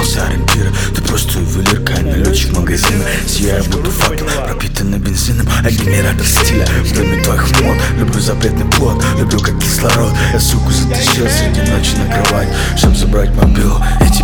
без ориентира. Ты просто ювелирка, налетчик магазина. Сияю, будто факел, пропитанный бензином. Генератор стиля в доме твоих мод. Люблю запретный плод, люблю как кислород. Я суку затащил среди ночи на кровать, чтоб забрать мобилу. Эти